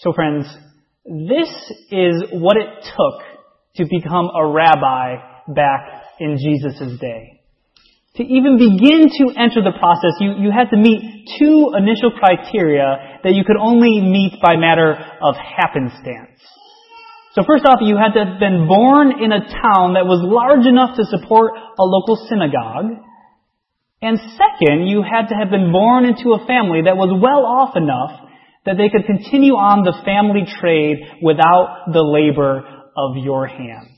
So friends, this is what it took to become a rabbi back in Jesus' day. To even begin to enter the process, you had to meet two initial criteria that you could only meet by matter of happenstance. So first off, you had to have been born in a town that was large enough to support a local synagogue. And second, you had to have been born into a family that was well off enough that they could continue on the family trade without the labor of your hands.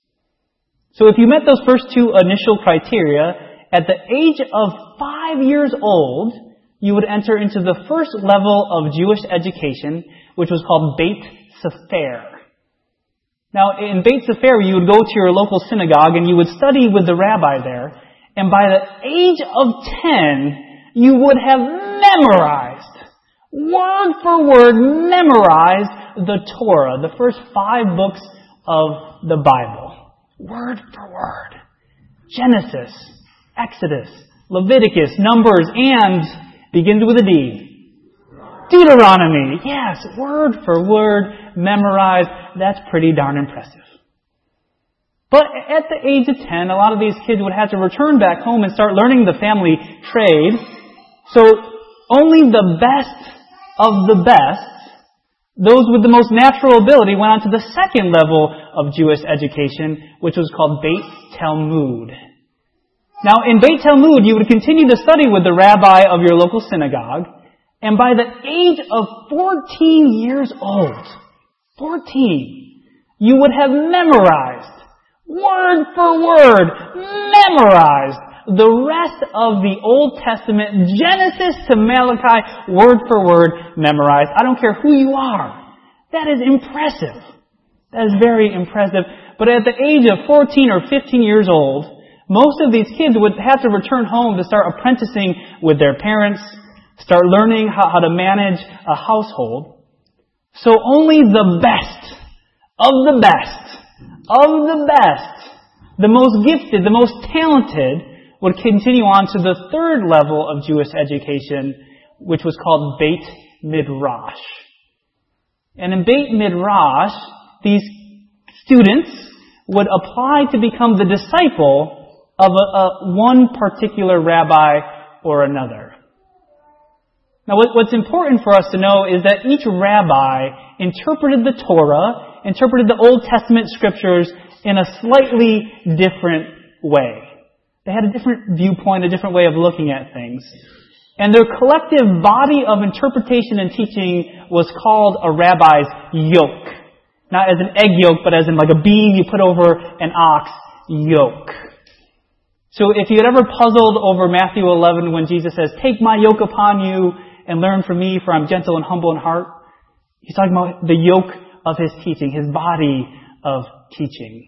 So if you met those first two initial criteria, at the age of 5 years old, you would enter into the first level of Jewish education, which was called Beit Sefer. Now, in Beit Sefer, you would go to your local synagogue and you would study with the rabbi there. And by the age of 10, you would have memorized, word for word, memorized the Torah, the first 5 books of the Bible. Word for word. Genesis, Exodus, Leviticus, Numbers, and begins with a D. Deuteronomy. Yes, word for word, memorized. That's pretty darn impressive. But at the age of 10, a lot of these kids would have to return back home and start learning the family trade. So only the best of the best, those with the most natural ability, went on to the second level of Jewish education, which was called Beit Talmud. Now, in Beit Talmud, you would continue to study with the rabbi of your local synagogue, and by the age of 14 years old, 14, you would have memorized, word for word, memorized the rest of the Old Testament, Genesis to Malachi, word for word, memorized. I don't care who you are. That is impressive. That is very impressive. But at the age of 14 or 15 years old, most of these kids would have to return home to start apprenticing with their parents, start learning how to manage a household. So only the best of the best of the best, the most gifted, the most talented, would continue on to the third level of Jewish education, which was called Beit Midrash. And in Beit Midrash, these students would apply to become the disciple of one particular rabbi or another. Now, what's important for us to know is that each rabbi interpreted the Torah, interpreted the Old Testament scriptures in a slightly different way. They had a different viewpoint, a different way of looking at things. And their collective body of interpretation and teaching was called a rabbi's yoke. Not as an egg yolk, but as in like a bean you put over an ox, yoke. So if you had ever puzzled over Matthew 11 when Jesus says, "Take my yoke upon you and learn from me, for I'm gentle and humble in heart," he's talking about the yoke of his teaching, his body of teaching.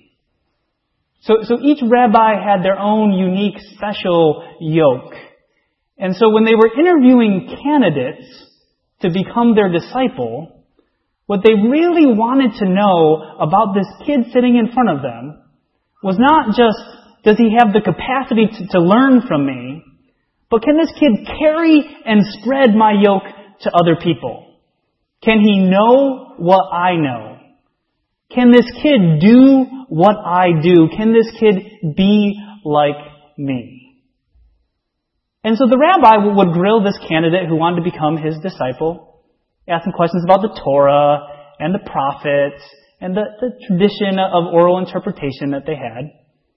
So each rabbi had their own unique, special yoke. And so when they were interviewing candidates to become their disciple, what they really wanted to know about this kid sitting in front of them was not just, does he have the capacity to learn from me, but can this kid carry and spread my yoke to other people? Can he know what I know? Can this kid do what I do? Can this kid be like me? And so the rabbi would grill this candidate who wanted to become his disciple, ask him questions about the Torah and the prophets and the tradition of oral interpretation that they had.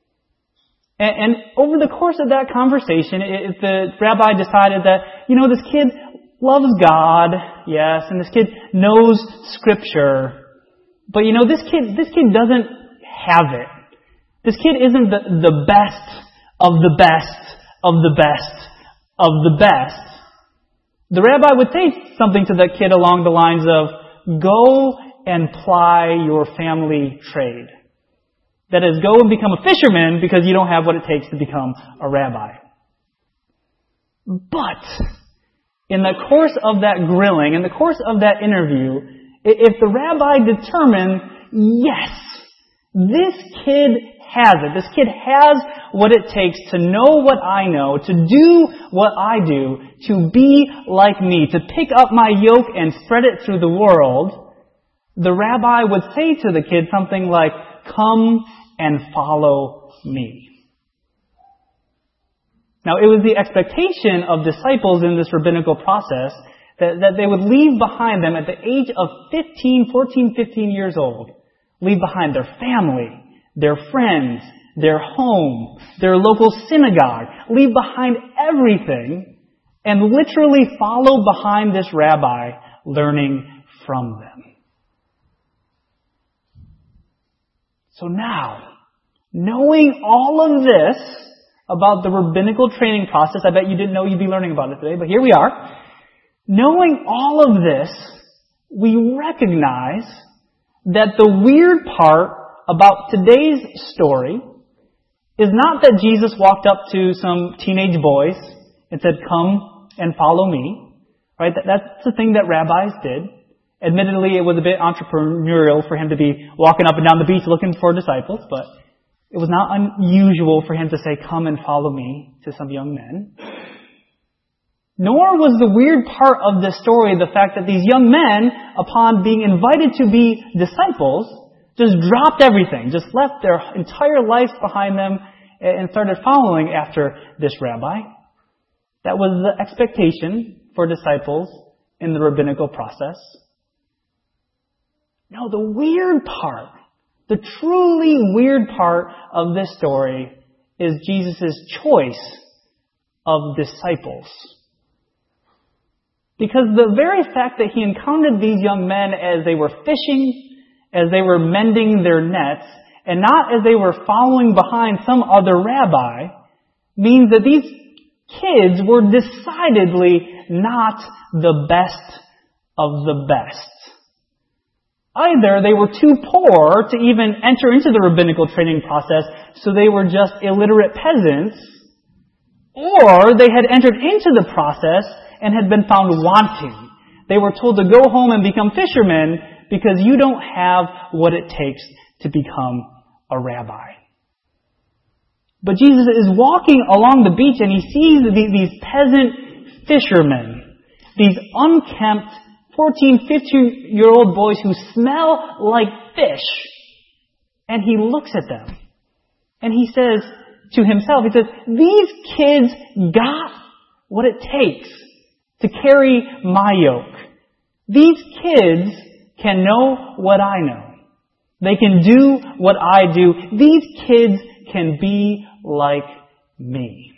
And over the course of that conversation, if the rabbi decided that, this kid loves God, yes, and this kid knows Scripture, but this kid doesn't have it. This kid isn't the best of the best of the best of the best. The rabbi would say something to that kid along the lines of, go and ply your family trade. That is, go and become a fisherman because you don't have what it takes to become a rabbi. But in the course of that grilling, in the course of that interview, if the rabbi determined, yes, this kid has it. This kid has what it takes to know what I know, to do what I do, to be like me, to pick up my yoke and spread it through the world, the rabbi would say to the kid something like, "Come and follow me." Now, it was the expectation of disciples in this rabbinical process that they would leave behind them at the age of 15 years old, leave behind their family, their friends, their home, their local synagogue, leave behind everything, and literally follow behind this rabbi, learning from them. So now, knowing all of this about the rabbinical training process, I bet you didn't know you'd be learning about it today, but here we are. Knowing all of this, we recognize that the weird part about today's story is not that Jesus walked up to some teenage boys and said, "Come and follow me." Right? That's the thing that rabbis did. Admittedly, it was a bit entrepreneurial for him to be walking up and down the beach looking for disciples, but it was not unusual for him to say, "Come and follow me," to some young men. Nor was the weird part of this story the fact that these young men, upon being invited to be disciples, just dropped everything, just left their entire lives behind them and started following after this rabbi. That was the expectation for disciples in the rabbinical process. No, the weird part, the truly weird part of this story is Jesus' choice of disciples. Because the very fact that he encountered these young men as they were fishing, as they were mending their nets, and not as they were following behind some other rabbi, means that these kids were decidedly not the best of the best. Either they were too poor to even enter into the rabbinical training process, so they were just illiterate peasants, or they had entered into the process and had been found wanting. They were told to go home and become fishermen because you don't have what it takes to become a rabbi. But Jesus is walking along the beach and he sees these peasant fishermen, these unkempt 14, 15-year-old boys who smell like fish. And he looks at them and he says to himself, he says, "These kids got what it takes to carry my yoke. These kids can know what I know. They can do what I do. These kids can be like me."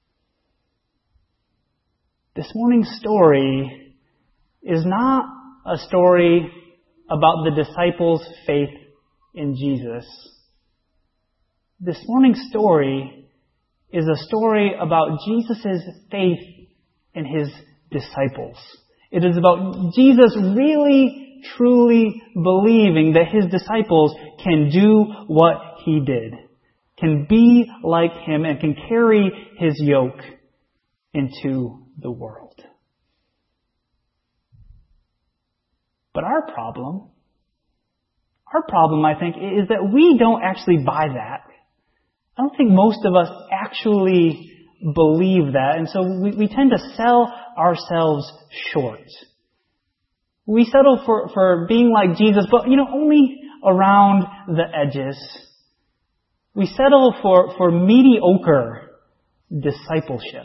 This morning's story is not a story about the disciples' faith in Jesus. This morning's story is a story about Jesus' faith in his disciples. It is about Jesus really, truly believing that his disciples can do what he did, can be like him, and can carry his yoke into the world. But our problem, I think, is that we don't actually buy that. I don't think most of us actually believe that, and so we tend to sell ourselves short. We settle for being like Jesus, but only around the edges. We settle for mediocre discipleship.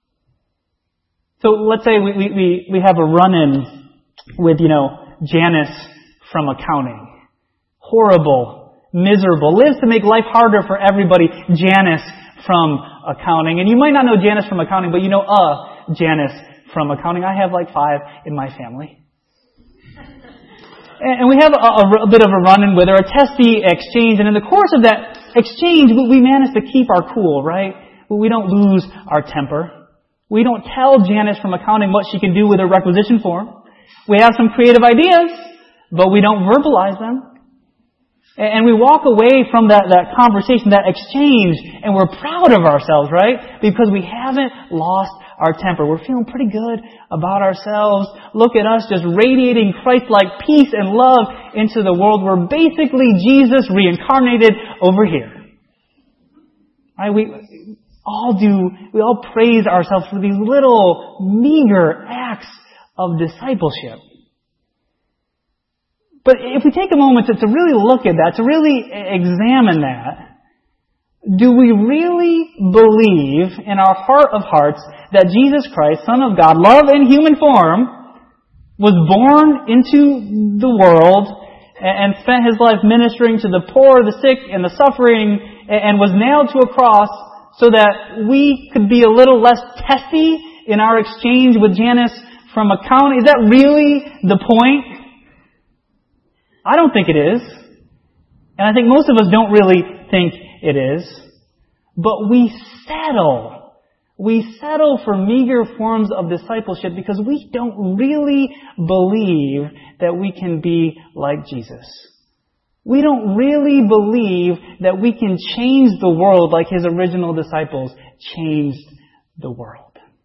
So let's say we have a run-in with Janice from accounting. Horrible, miserable, lives to make life harder for everybody. Janice from accounting. And you might not know Janice from accounting, but you know Janice from accounting. I have like 5 in my family. And we have a bit of a run-in with her, a testy exchange. And in the course of that exchange, we manage to keep our cool, right? We don't lose our temper. We don't tell Janice from accounting what she can do with her requisition form. We have some creative ideas, but we don't verbalize them. And we walk away from that conversation, that exchange, and we're proud of ourselves, right? Because we haven't lost our temper. We're feeling pretty good about ourselves. Look at us just radiating Christ-like peace and love into the world. We're basically Jesus reincarnated over here. Right? We all praise ourselves for these little meager acts of discipleship. But if we take a moment to really look at that, to really examine that, do we really believe in our heart of hearts that Jesus Christ, Son of God, love in human form, was born into the world and spent His life ministering to the poor, the sick, and the suffering, and was nailed to a cross so that we could be a little less testy in our exchange with Janice from account? Is that really the point? I don't think it is. And I think most of us don't really think it is. But we settle. We settle for meager forms of discipleship because we don't really believe that we can be like Jesus. We don't really believe that we can change the world like His original disciples changed the world.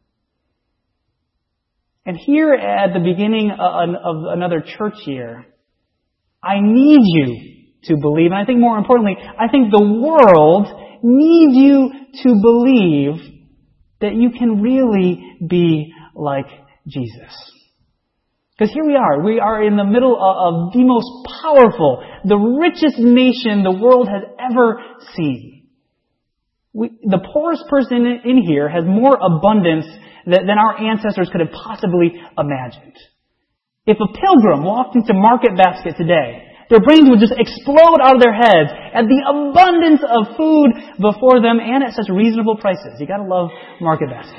And here at the beginning of another church year, I need you to believe, and I think more importantly, I think the world needs you to believe that you can really be like Jesus. Because here we are in the middle of the most powerful, the richest nation the world has ever seen. The poorest person in here has more abundance than our ancestors could have possibly imagined. If a pilgrim walked into Market Basket today, their brains would just explode out of their heads at the abundance of food before them and at such reasonable prices. You gotta love Market Basket.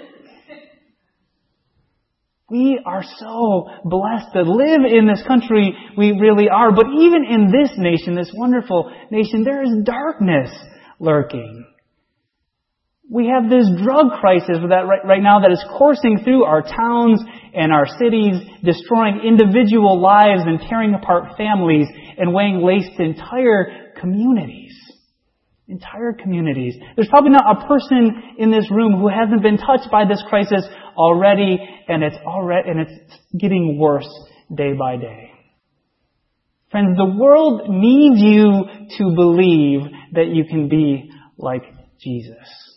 We are so blessed to live in this country. We really are. But even in this nation, this wonderful nation, there is darkness lurking. We have this drug crisis that right now that is coursing through our towns and our cities, destroying individual lives and tearing apart families and laying waste to entire communities. Entire communities. There's probably not a person in this room who hasn't been touched by this crisis already, and it's getting worse day by day. Friends, the world needs you to believe that you can be like Jesus.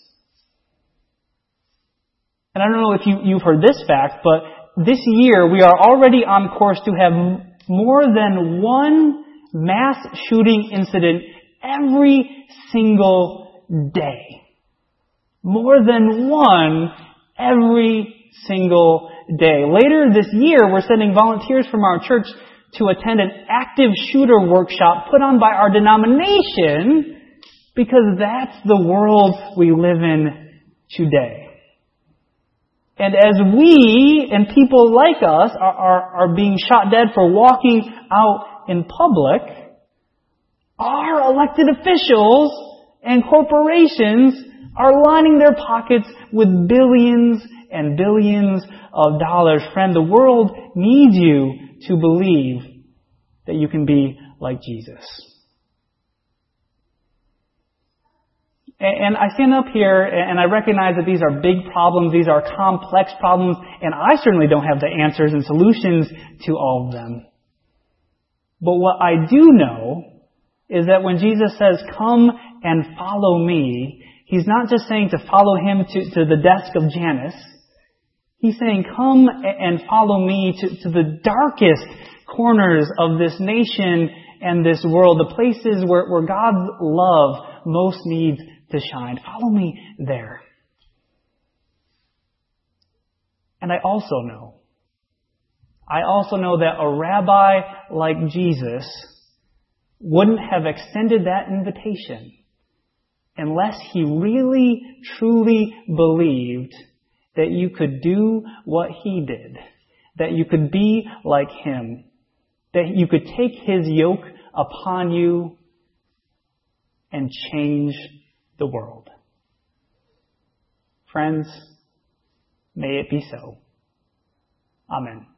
And I don't know if you've heard this fact, but this year we are already on course to have more than one mass shooting incident every single day. More than one every single day. Later this year, we're sending volunteers from our church to attend an active shooter workshop put on by our denomination because that's the world we live in today. And as we and people like us are being shot dead for walking out in public, our elected officials and corporations are lining their pockets with billions and billions of dollars. Friend, the world needs you to believe that you can be like Jesus. And I stand up here and I recognize that these are big problems, these are complex problems, and I certainly don't have the answers and solutions to all of them. But what I do know is that when Jesus says, "Come and follow me," He's not just saying to follow Him to the desk of Janice. He's saying, "Come and follow me to the darkest corners of this nation and this world, the places where God's love most needs to shine. Follow me there." And I also know that a rabbi like Jesus wouldn't have extended that invitation unless He really, truly believed that you could do what He did, that you could be like Him, that you could take His yoke upon you and change the world. Friends, may it be so. Amen.